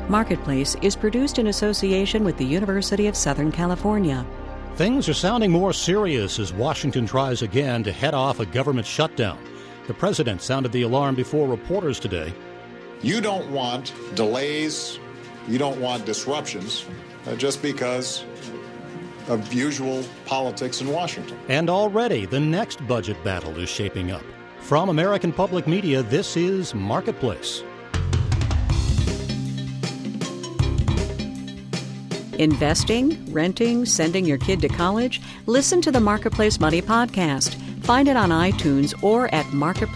Marketplace is produced in association with the University of Southern California. Things are sounding more serious as Washington tries again to head off a government shutdown. The president sounded the alarm before reporters today. You don't want delays, you don't want disruptions, just because of usual politics in Washington. And already the next budget battle is shaping up. From American Public Media, this is Marketplace. Investing, renting, sending your kid to college? Listen to the Marketplace Money Podcast. Find it on iTunes or at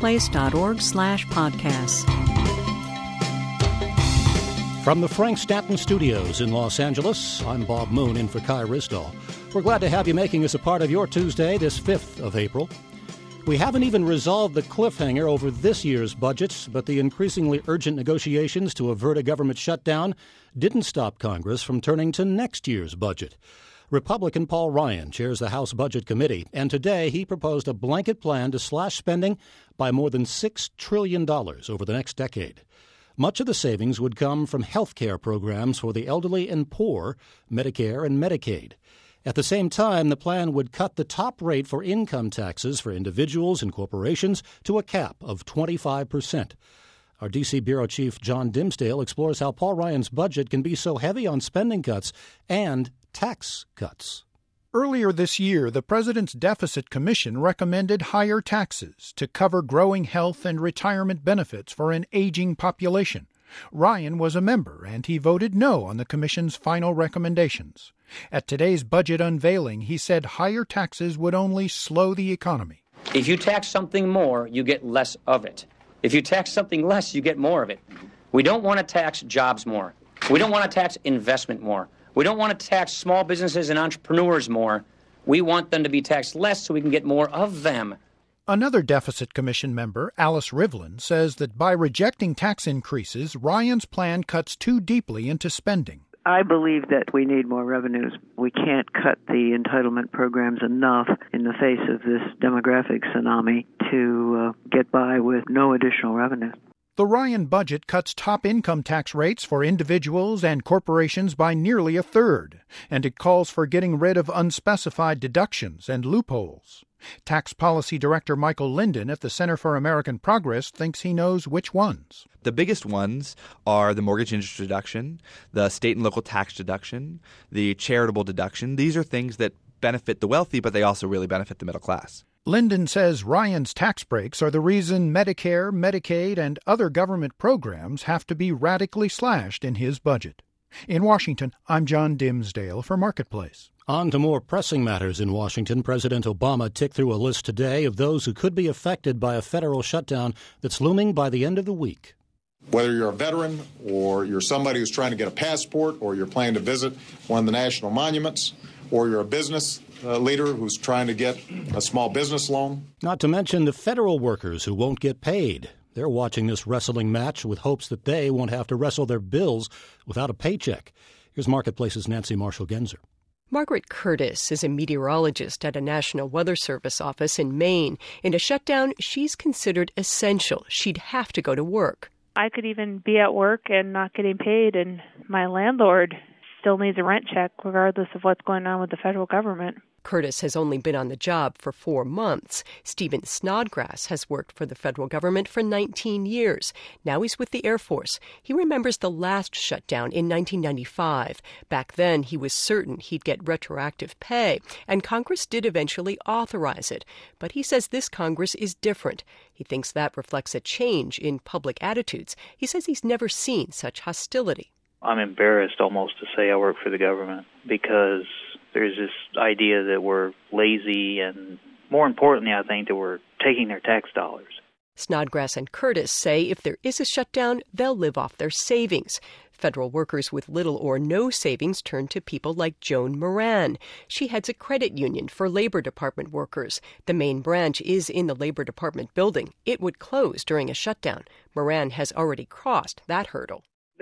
marketplace.org/podcasts. From the Frank Stanton Studios in Los Angeles, I'm Bob Moon in for Kai Risdall. We're glad to have you making us a part of your Tuesday, this 5th of April. We haven't even resolved the cliffhanger over this year's budget, but the increasingly urgent negotiations to avert a government shutdown didn't stop Congress from turning to next year's budget. Republican Paul Ryan chairs the House Budget Committee, and today he proposed a blanket plan to slash spending by more than $6 trillion over the next decade. Much of the savings would come from health care programs for the elderly and poor, Medicare and Medicaid. At the same time, the plan would cut the top rate for income taxes for individuals and corporations to a cap of 25%. Our D.C. Bureau Chief John Dimsdale explores how Paul Ryan's budget can be so heavy on spending cuts and tax cuts. Earlier this year, the President's Deficit Commission recommended higher taxes to cover growing health and retirement benefits for an aging population. Ryan was a member, and he voted no on the Commission's final recommendations. At today's budget unveiling, he said higher taxes would only slow the economy. If you tax something more, you get less of it. If you tax something less, you get more of it. We don't want to tax jobs more. We don't want to tax investment more. We don't want to tax small businesses and entrepreneurs more. We want them to be taxed less so we can get more of them. Another Deficit Commission member, Alice Rivlin, says that by rejecting tax increases, Ryan's plan cuts too deeply into spending. I believe that we need more revenues. We can't cut the entitlement programs enough in the face of this demographic tsunami to get by with no additional revenue. The Ryan budget cuts top income tax rates for individuals and corporations by nearly a third, and it calls for getting rid of unspecified deductions and loopholes. Tax Policy Director Michael Linden at the Center for American Progress thinks he knows which ones. The biggest ones are the mortgage interest deduction, the state and local tax deduction, the charitable deduction. These are things that benefit the wealthy, but they also really benefit the middle class. Linden says Ryan's tax breaks are the reason Medicare, Medicaid, and other government programs have to be radically slashed in his budget. In Washington, I'm John Dimsdale for Marketplace. On to more pressing matters in Washington. President Obama ticked through a list today of those who could be affected by a federal shutdown that's looming by the end of the week. Whether you're a veteran or you're somebody who's trying to get a passport or you're planning to visit one of the national monuments or you're a business leader who's trying to get a small business loan. Not to mention the federal workers who won't get paid. They're watching this wrestling match with hopes that they won't have to wrestle their bills without a paycheck. Here's Marketplace's Nancy Marshall-Genzer. Margaret Curtis is a meteorologist at a National Weather Service office in Maine. In a shutdown, she's considered essential. She'd have to go to work. I could even be at work and not getting paid, and my landlord still needs a rent check regardless of what's going on with the federal government. Curtis has only been on the job for 4 months. Stephen Snodgrass has worked for the federal government for 19 years. Now he's with the Air Force. He remembers the last shutdown in 1995. Back then, he was certain he'd get retroactive pay, and Congress did eventually authorize it. But he says this Congress is different. He thinks that reflects a change in public attitudes. He says he's never seen such hostility. I'm embarrassed almost to say I work for the government because there's this idea that we're lazy and, more importantly, I think that we're taking their tax dollars. Snodgrass and Curtis say if there is a shutdown, they'll live off their savings. Federal workers with little or no savings turn to people like Joan Moran. She heads a credit union for Labor Department workers. The main branch is in the Labor Department building. It would close during a shutdown. Moran has already crossed that hurdle.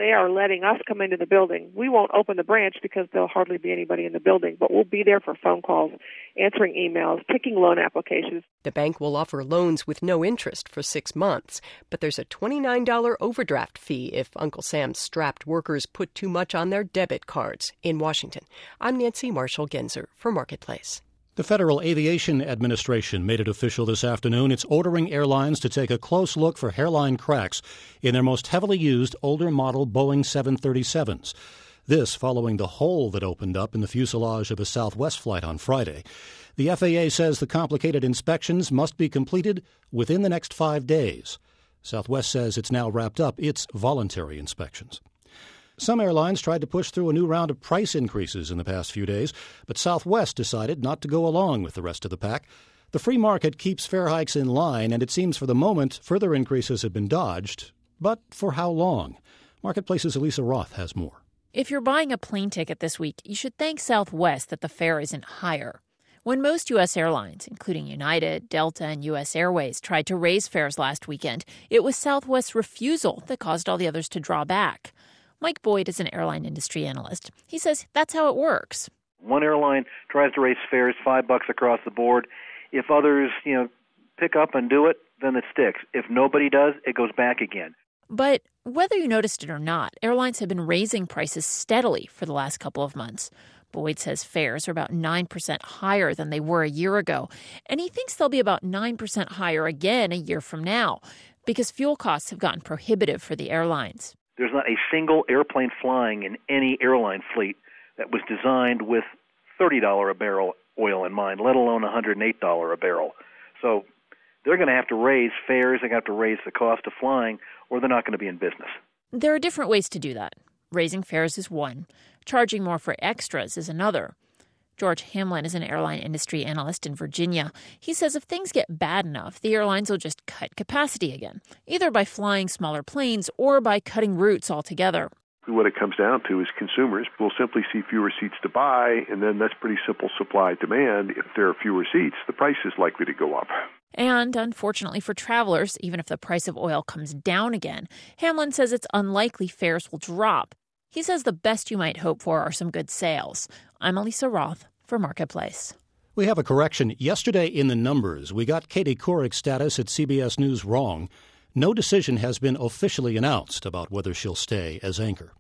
they are letting us come into the building. We won't open the branch because there'll hardly be anybody in the building, but we'll be there for phone calls, answering emails, picking loan applications. The bank will offer loans with no interest for 6 months, but there's a $29 overdraft fee if Uncle Sam's strapped workers put too much on their debit cards. In Washington, I'm Nancy Marshall-Genzer for Marketplace. The Federal Aviation Administration made it official this afternoon. It's ordering airlines to take a close look for hairline cracks in their most heavily used older model Boeing 737s. This following the hole that opened up in the fuselage of a Southwest flight on Friday. The FAA says the complicated inspections must be completed within the next 5 days. Southwest says it's now wrapped up its voluntary inspections. Some airlines tried to push through a new round of price increases in the past few days, but Southwest decided not to go along with the rest of the pack. The free market keeps fare hikes in line, and it seems for the moment further increases have been dodged. But for how long? Marketplace's Elisa Roth has more. If you're buying a plane ticket this week, you should thank Southwest that the fare isn't higher. When most U.S. airlines, including United, Delta, and U.S. Airways, tried to raise fares last weekend, it was Southwest's refusal that caused all the others to draw back. Mike Boyd is an airline industry analyst. He says that's how it works. One airline tries to raise fares $5 across the board. If others, pick up and do it, then it sticks. If nobody does, it goes back again. But whether you noticed it or not, airlines have been raising prices steadily for the last couple of months. Boyd says fares are about 9% higher than they were a year ago, and he thinks they'll be about 9% higher again a year from now because fuel costs have gotten prohibitive for the airlines. There's not a single airplane flying in any airline fleet that was designed with $30 a barrel oil in mind, let alone $108 a barrel. So they're going to have to raise fares, they're going to have to raise the cost of flying, or they're not going to be in business. There are different ways to do that. Raising fares is one. Charging more for extras is another. George Hamlin is an airline industry analyst in Virginia. He says if things get bad enough, the airlines will just cut capacity again, either by flying smaller planes or by cutting routes altogether. What it comes down to is consumers will simply see fewer seats to buy, and then that's pretty simple supply-demand. If there are fewer seats, the price is likely to go up. And unfortunately for travelers, even if the price of oil comes down again, Hamlin says it's unlikely fares will drop. He says the best you might hope for are some good sales. I'm Elisa Roth for Marketplace. We have a correction. Yesterday in the numbers, we got Katie Couric's status at CBS News wrong. No decision has been officially announced about whether she'll stay as anchor.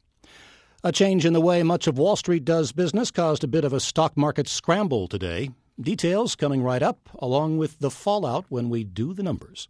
A change in the way much of Wall Street does business caused a bit of a stock market scramble today. Details coming right up, along with the fallout when we do the numbers.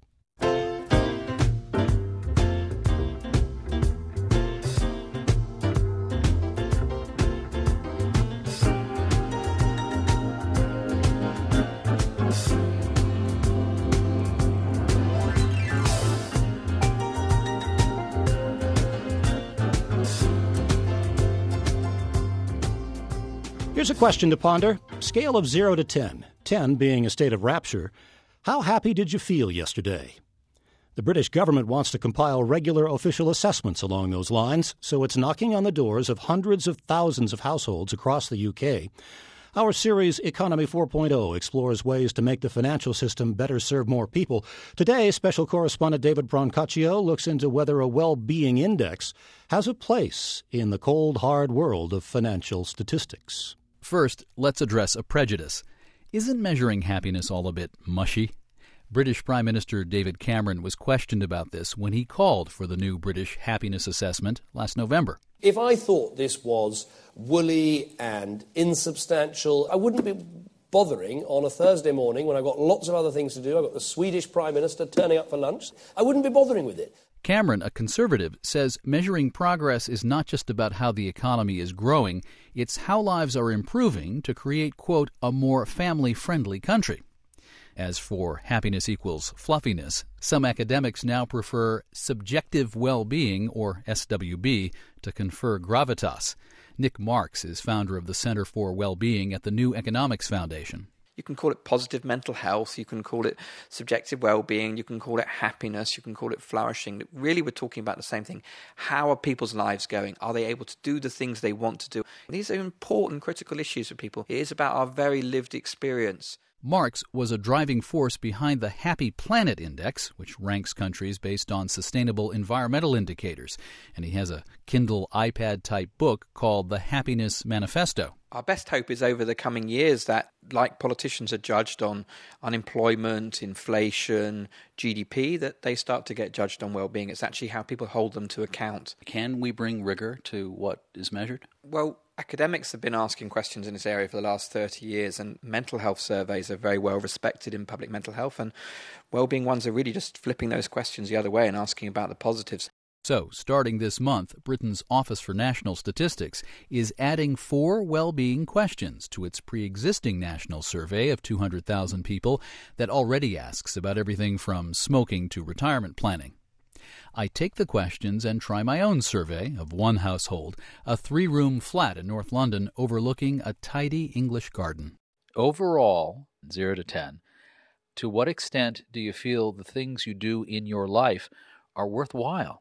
Here's a question to ponder. Scale of 0 to 10, 10 being a state of rapture. How happy did you feel yesterday? The British government wants to compile regular official assessments along those lines, so it's knocking on the doors of hundreds of thousands of households across the UK. Our series Economy 4.0 explores ways to make the financial system better serve more people. Today, special correspondent David Brancaccio looks into whether a well-being index has a place in the cold, hard world of financial statistics. First, let's address a prejudice. Isn't measuring happiness all a bit mushy? British Prime Minister David Cameron was questioned about this when he called for the new British Happiness Assessment last November. If I thought this was woolly and insubstantial, I wouldn't be bothering on a Thursday morning when I've got lots of other things to do. I've got the Swedish Prime Minister turning up for lunch. I wouldn't be bothering with it. Cameron, a conservative, says measuring progress is not just about how the economy is growing, it's how lives are improving to create, quote, a more family-friendly country. As for happiness equals fluffiness, some academics now prefer subjective well-being, or SWB, to confer gravitas. Nick Marks is founder of the Center for Well-Being at the New Economics Foundation. You can call it positive mental health, you can call it subjective well-being, you can call it happiness, you can call it flourishing. Really, we're talking about the same thing. How are people's lives going? Are they able to do the things they want to do? These are important, critical issues for people. It is about our very lived experience. Marx was a driving force behind the Happy Planet Index, which ranks countries based on sustainable environmental indicators. And he has a Kindle iPad-type book called The Happiness Manifesto. Our best hope is over the coming years that, like politicians are judged on unemployment, inflation, GDP, that they start to get judged on well-being. It's actually how people hold them to account. Can we bring rigor to what is measured? Well, academics have been asking questions in this area for the last 30 years, and mental health surveys are very well respected in public mental health, and well-being ones are really just flipping those questions the other way and asking about the positives. So, starting this month, Britain's Office for National Statistics is adding 4 well-being questions to its pre-existing national survey of 200,000 people that already asks about everything from smoking to retirement planning. I take the questions and try my own survey of one household, a 3-room flat in North London overlooking a tidy English garden. Overall, 0 to 10, to what extent do you feel the things you do in your life are worthwhile?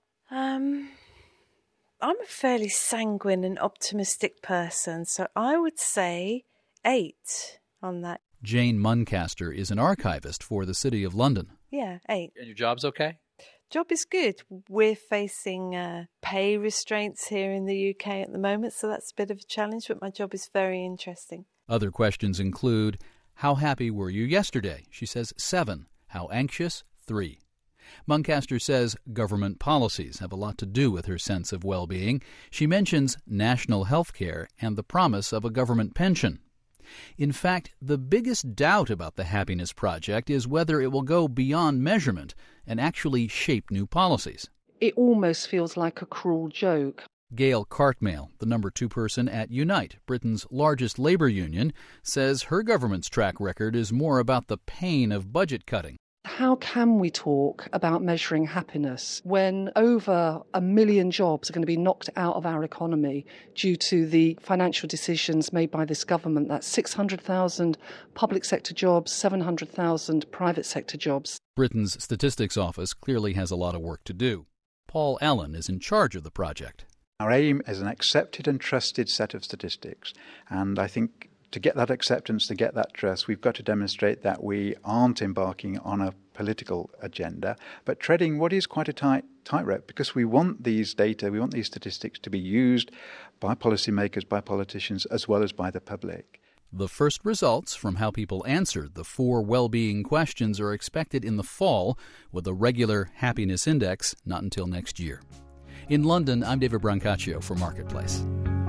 I'm a fairly sanguine and optimistic person, so I would say 8 on that. Jane Muncaster is an archivist for the City of London. Yeah, 8. And your job's okay? Job is good. We're facing pay restraints here in the UK at the moment, so that's a bit of a challenge, but my job is very interesting. Other questions include, how happy were you yesterday? She says 7. How anxious? 3. Muncaster says government policies have a lot to do with her sense of well-being. She mentions national health care and the promise of a government pension. In fact, the biggest doubt about the Happiness Project is whether it will go beyond measurement and actually shape new policies. It almost feels like a cruel joke. Gail Cartmail, the number 2 person at Unite, Britain's largest labor union, says her government's track record is more about the pain of budget cutting. How can we talk about measuring happiness when over 1 million jobs are going to be knocked out of our economy due to the financial decisions made by this government? That's 600,000 public sector jobs, 700,000 private sector jobs. Britain's Statistics Office clearly has a lot of work to do. Paul Allen is in charge of the project. Our aim is an accepted and trusted set of statistics, and I think to get that acceptance, to get that trust, we've got to demonstrate that we aren't embarking on a political agenda, but treading what is quite a tightrope, because we want these data, we want these statistics to be used by policymakers, by politicians, as well as by the public. The first results from how people answered the 4 well-being questions are expected in the fall, with a regular happiness index not until next year. In London, I'm David Brancaccio for Marketplace.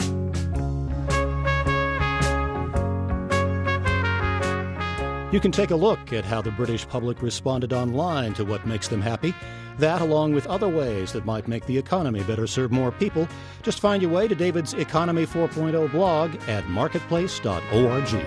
You can take a look at how the British public responded online to what makes them happy. That, along with other ways that might make the economy better serve more people. Just find your way to David's Economy 4.0 blog at marketplace.org.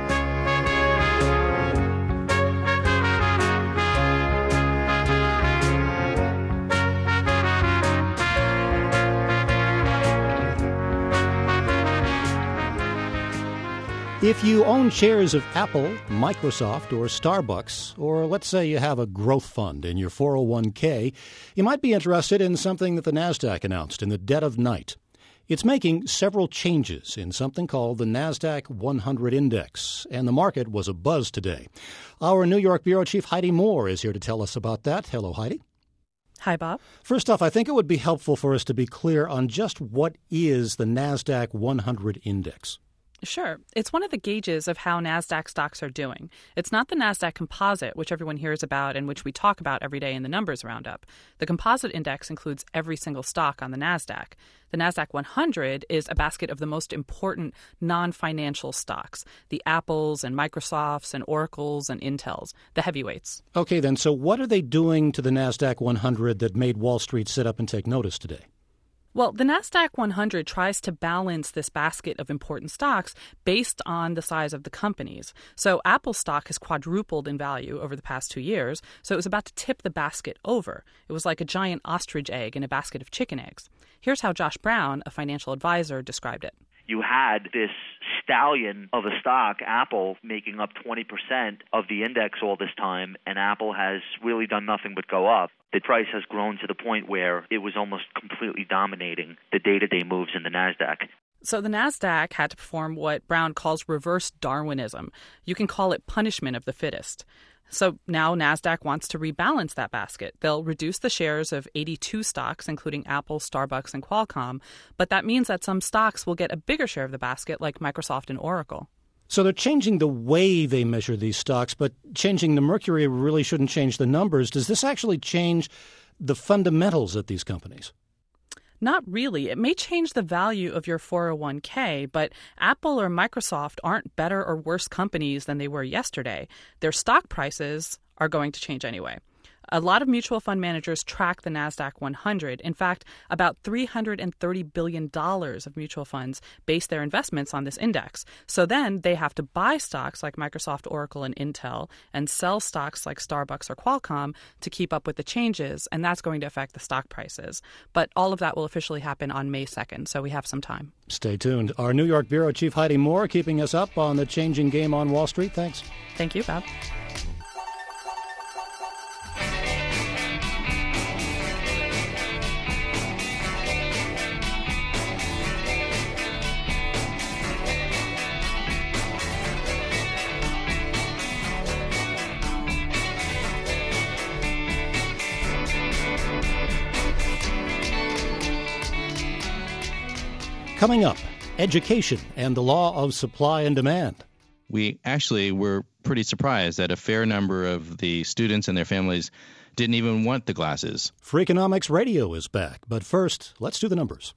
If you own shares of Apple, Microsoft, or Starbucks, or let's say you have a growth fund in your 401k, you might be interested in something that the NASDAQ announced in the dead of night. It's making several changes in something called the NASDAQ 100 Index, and the market was abuzz today. Our New York Bureau Chief Heidi Moore is here to tell us about that. Hello, Heidi. Hi, Bob. First off, I think it would be helpful for us to be clear on just what is the NASDAQ 100 Index. Sure. It's one of the gauges of how NASDAQ stocks are doing. It's not the NASDAQ composite, which everyone hears about and which we talk about every day in the numbers roundup. The composite index includes every single stock on the NASDAQ. The NASDAQ 100 is a basket of the most important non-financial stocks, the Apples and Microsofts and Oracles and Intels, the heavyweights. Okay, then, so what are they doing to the NASDAQ 100 that made Wall Street sit up and take notice today? Well, the NASDAQ 100 tries to balance this basket of important stocks based on the size of the companies. So Apple stock has quadrupled in value over the past 2 years, so it was about to tip the basket over. It was like a giant ostrich egg in a basket of chicken eggs. Here's how Josh Brown, a financial advisor, described it. You had this stallion of a stock, Apple, making up 20% of the index all this time, and Apple has really done nothing but go up. The price has grown to the point where it was almost completely dominating the day-to-day moves in the NASDAQ. So the NASDAQ had to perform what Brown calls reverse Darwinism. You can call it punishment of the fittest. So now NASDAQ wants to rebalance that basket. They'll reduce the shares of 82 stocks, including Apple, Starbucks, and Qualcomm. But that means that some stocks will get a bigger share of the basket, like Microsoft and Oracle. So they're changing the way they measure these stocks, but changing the mercury really shouldn't change the numbers. Does this actually change the fundamentals at these companies? Not really. It may change the value of your 401k, but Apple or Microsoft aren't better or worse companies than they were yesterday. Their stock prices are going to change anyway. A lot of mutual fund managers track the NASDAQ 100. In fact, about $330 billion of mutual funds base their investments on this index. So then they have to buy stocks like Microsoft, Oracle, and Intel and sell stocks like Starbucks or Qualcomm to keep up with the changes, and that's going to affect the stock prices. But all of that will officially happen on May 2nd, so we have some time. Stay tuned. Our New York Bureau Chief Heidi Moore keeping us up on the changing game on Wall Street. Thanks. Thank you, Bob. Coming up, education and the law of supply and demand. We actually were pretty surprised that a fair number of the students and their families didn't even want the glasses. Freakonomics Radio is back, but first, let's do the numbers.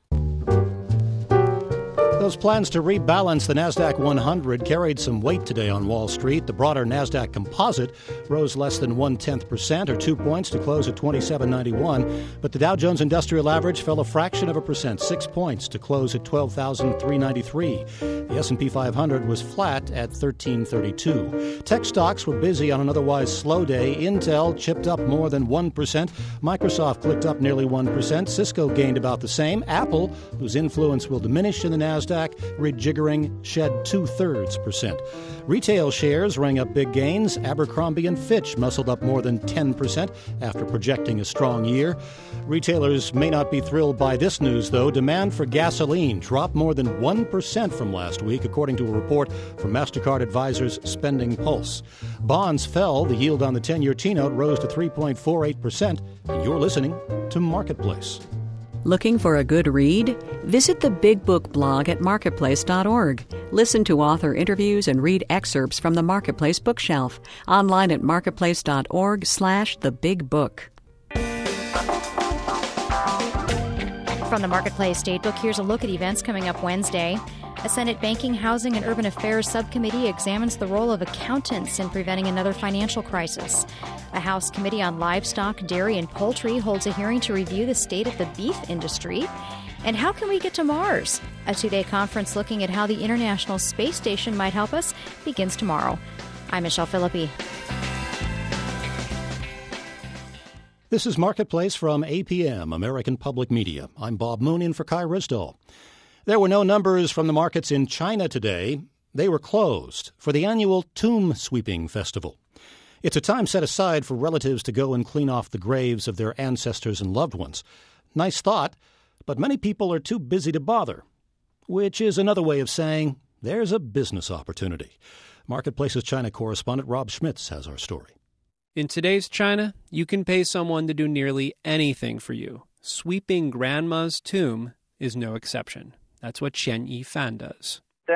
Those plans to rebalance the NASDAQ 100 carried some weight today on Wall Street. The broader NASDAQ composite rose less than 0.1% or 2 points to close at 2791. But the Dow Jones Industrial Average fell a fraction of a percent, 6 points to close at 12,393. The S&P 500 was flat at 1332. Tech stocks were busy on an otherwise slow day. Intel chipped up more than 1%. Microsoft clicked up nearly 1%. Cisco gained about the same. Apple, whose influence will diminish in the NASDAQ, rejiggering, shed 0.2%. Retail shares rang up big gains. Abercrombie & Fitch muscled up more than 10% after projecting a strong year. Retailers may not be thrilled by this news, though. Demand for gasoline dropped more than 1% from last week, according to a report from MasterCard Advisors Spending Pulse. Bonds fell. The yield on the 10-year T-note rose to 3.48%. You're listening to Marketplace. Looking for a good read? Visit the Big Book blog at marketplace.org. Listen to author interviews and read excerpts from the Marketplace bookshelf. Online at marketplace.org/thebigbook. From the Marketplace Datebook, here's a look at events coming up Wednesday. A Senate Banking, Housing, and Urban Affairs subcommittee examines the role of accountants in preventing another financial crisis. A House Committee on Livestock, Dairy, and Poultry holds a hearing to review the state of the beef industry. And how can we get to Mars? A two-day conference looking at how the International Space Station might help us begins tomorrow. I'm Michelle Philippi. This is Marketplace from APM, American Public Media. I'm Bob Moon in for Kai Risdall. There were no numbers from the markets in China today. They were closed for the annual Tomb Sweeping Festival. It's a time set aside for relatives to go and clean off the graves of their ancestors and loved ones. Nice thought, but many people are too busy to bother, which is another way of saying there's a business opportunity. Marketplace's China correspondent Rob Schmitz has our story. In today's China, you can pay someone to do nearly anything for you. Sweeping grandma's tomb is no exception. That's what Chen Yifan does.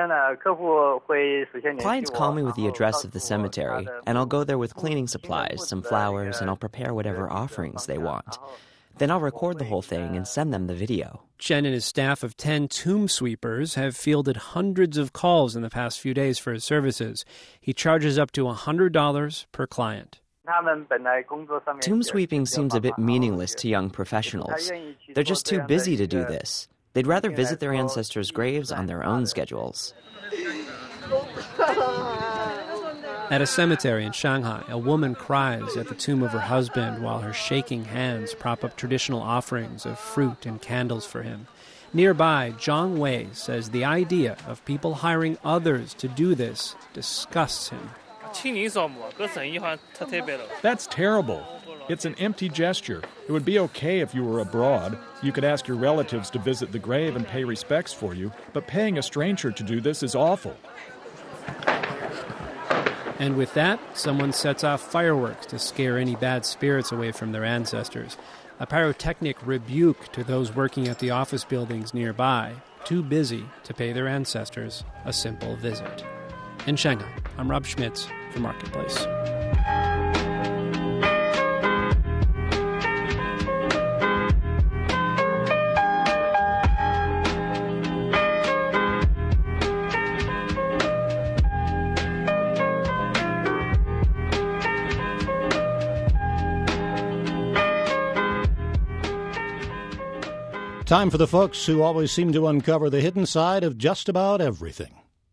Clients call me with the address of the cemetery, and I'll go there with cleaning supplies, some flowers, and I'll prepare whatever offerings they want. Then I'll record the whole thing and send them the video. Chen and his staff of 10 tomb sweepers have fielded hundreds of calls in the past few days for his services. He charges up to $100 per client. Tomb sweeping seems a bit meaningless to young professionals. They're just too busy to do this. They'd rather visit their ancestors' graves on their own schedules. At a cemetery in Shanghai, a woman cries at the tomb of her husband while her shaking hands prop up traditional offerings of fruit and candles for him. Nearby, Zhang Wei says the idea of people hiring others to do this disgusts him. That's terrible. It's an empty gesture. It would be okay if you were abroad. You could ask your relatives to visit the grave and pay respects for you, but paying a stranger to do this is awful. And with that, someone sets off fireworks to scare any bad spirits away from their ancestors. A pyrotechnic rebuke to those working at the office buildings nearby, too busy to pay their ancestors a simple visit. In Shanghai, I'm Rob Schmitz for Marketplace. Time for the folks who always seem to uncover the hidden side of just about everything.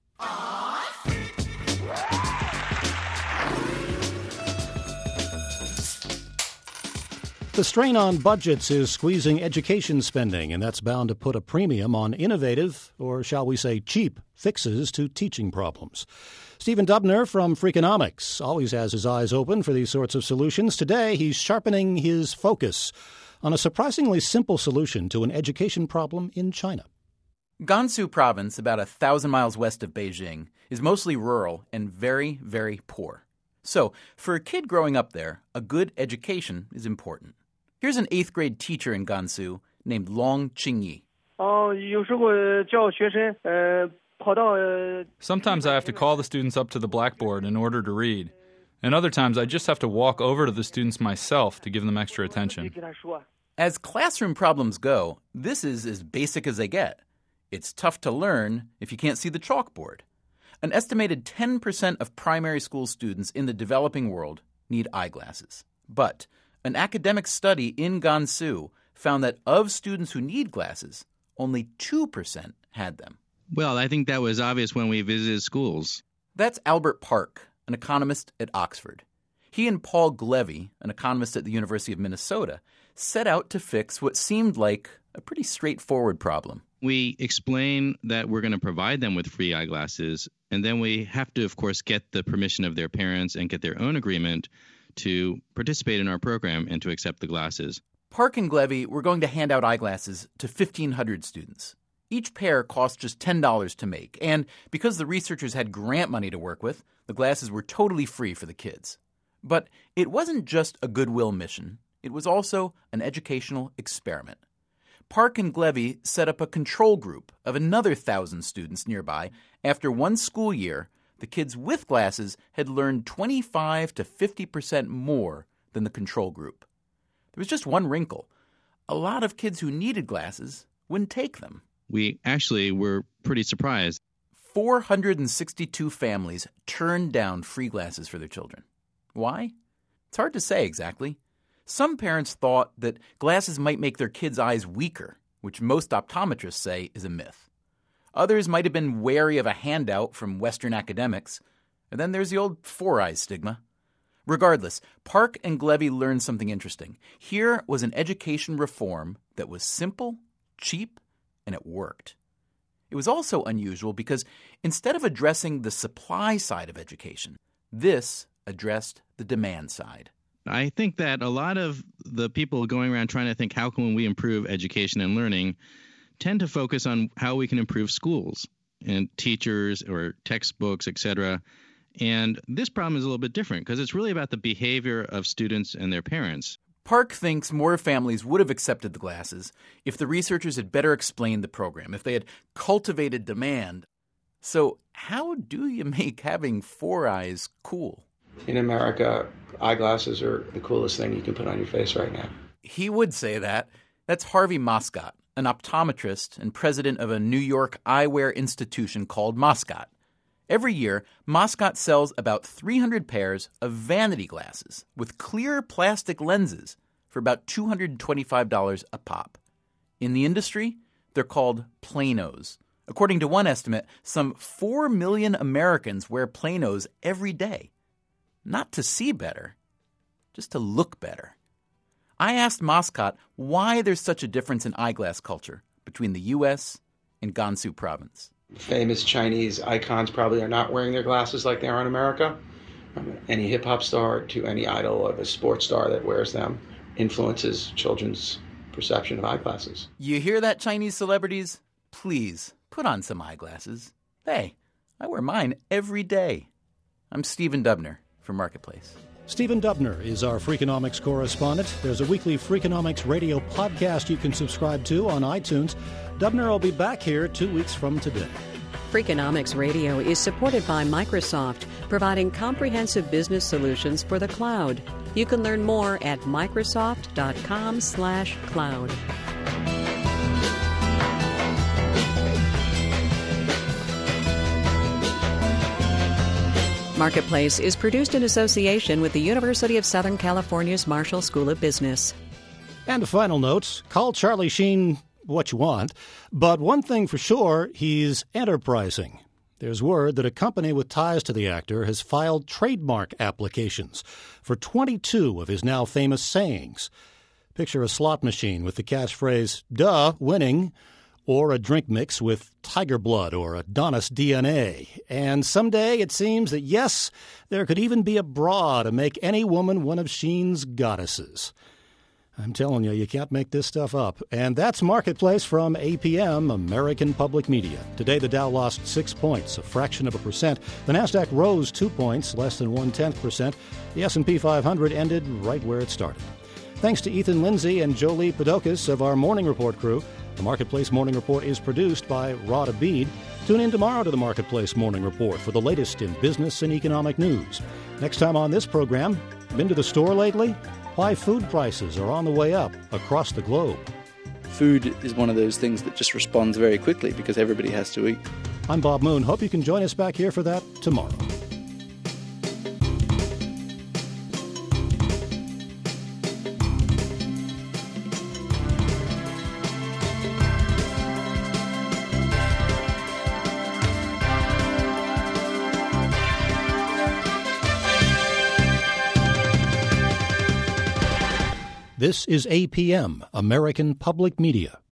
The strain on budgets is squeezing education spending, and that's bound to put a premium on innovative, or shall we say cheap, fixes to teaching problems. Stephen Dubner from Freakonomics always has his eyes open for these sorts of solutions. Today, he's sharpening his focus on a surprisingly simple solution to an education problem in China. Gansu province, about 1,000 miles west of Beijing, is mostly rural and very, very poor. So, for a kid growing up there, a good education is important. Here's an 8th grade teacher in Gansu named Long Qingyi. Sometimes I have to call the students up to the blackboard in order to read. And other times I just have to walk over to the students myself to give them extra attention. As classroom problems go, this is as basic as they get. It's tough to learn if you can't see the chalkboard. An estimated 10% of primary school students in the developing world need eyeglasses. But an academic study in Gansu found that of students who need glasses, only 2% had them. Well, I think that was obvious when we visited schools. That's Albert Park, an economist at Oxford. He and Paul Glevy, an economist at the University of Minnesota, set out to fix what seemed like a pretty straightforward problem. We explain that we're going to provide them with free eyeglasses, and then we have to, of course, get the permission of their parents and get their own agreement to participate in our program and to accept the glasses. Park and Glevy were going to hand out eyeglasses to 1,500 students. Each pair cost just $10 to make, and because the researchers had grant money to work with, the glasses were totally free for the kids. But it wasn't just a goodwill mission. It was also an educational experiment. Park and Glevy set up a control group of another 1,000 students nearby. After one school year, the kids with glasses had learned 25 to 50% more than the control group. There was just one wrinkle. A lot of kids who needed glasses wouldn't take them. We actually were pretty surprised. 462 families turned down free glasses for their children. Why? It's hard to say exactly. Some parents thought that glasses might make their kids' eyes weaker, which most optometrists say is a myth. Others might have been wary of a handout from Western academics. And then there's the old 4 eyes stigma. Regardless, Park and Glevy learned something interesting. Here was an education reform that was simple, cheap, and it worked. It was also unusual because instead of addressing the supply side of education, this addressed the demand side. I think that a lot of the people going around trying to think how can we improve education and learning tend to focus on how we can improve schools and teachers or textbooks, etc. And this problem is a little bit different because it's really about the behavior of students and their parents. Park thinks more families would have accepted the glasses if the researchers had better explained the program, if they had cultivated demand. So how do you make having 4 eyes cool? In America, eyeglasses are the coolest thing you can put on your face right now. He would say that. That's Harvey Moscott, an optometrist and president of a New York eyewear institution called Moscott. Every year, Moscott sells about 300 pairs of vanity glasses with clear plastic lenses for about $225 a pop. In the industry, they're called planos. According to one estimate, some 4 million Americans wear planos every day. Not to see better, just to look better. I asked Moscott why there's such a difference in eyeglass culture between the U.S. and Gansu province. Famous Chinese icons probably are not wearing their glasses like they are in America. from any hip-hop star to any idol of a sports star that wears them, influences children's perception of eyeglasses. You hear that, Chinese celebrities? Please, put on some eyeglasses. Hey, I wear mine every day. I'm Stephen Dubner for Marketplace. Stephen Dubner is our Freakonomics correspondent. There's a weekly Freakonomics radio podcast you can subscribe to on iTunes. Dubner will be back here 2 weeks from today. Freakonomics Radio is supported by Microsoft, providing comprehensive business solutions for the cloud. You can learn more at Microsoft.com/cloud. Marketplace is produced in association with the University of Southern California's Marshall School of Business. And a final note, call Charlie Sheen what you want, but one thing for sure, he's enterprising. There's word that a company with ties to the actor has filed trademark applications for 22 of his now famous sayings. Picture a slot machine with the catchphrase, "Duh, winning," or a drink mix with tiger blood or Adonis DNA. And someday it seems that, yes, there could even be a bra to make any woman one of Sheen's goddesses. I'm telling you, you can't make this stuff up. And that's Marketplace from APM, American Public Media. Today, the Dow lost 6 points, a fraction of a percent. The NASDAQ rose 2 points, less than 0.1%. The S&P 500 ended right where it started. Thanks to Ethan Lindsay and Jolie Padokas of our Morning Report crew. The Marketplace Morning Report is produced by Rod Abid. Tune in tomorrow to the Marketplace Morning Report for the latest in business and economic news. Next time on this program, been to the store lately? Why food prices are on the way up across the globe. Food is one of those things that just responds very quickly because everybody has to eat. I'm Bob Moon. Hope you can join us back here for that tomorrow. This is APM, American Public Media.